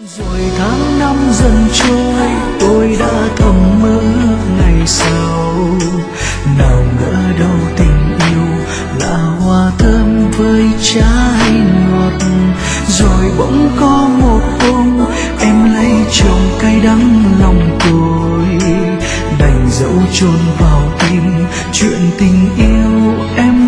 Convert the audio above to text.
Rồi tháng năm dần trôi, tôi đã thầm mơ ngày sau. Nào ngờ đâu tình yêu là hoa thơm với trái ngọt. Rồi bỗng có một hôm em lấy chồng cay đắng lòng tôi, đành dẫu chôn vào tim chuyện tình yêu em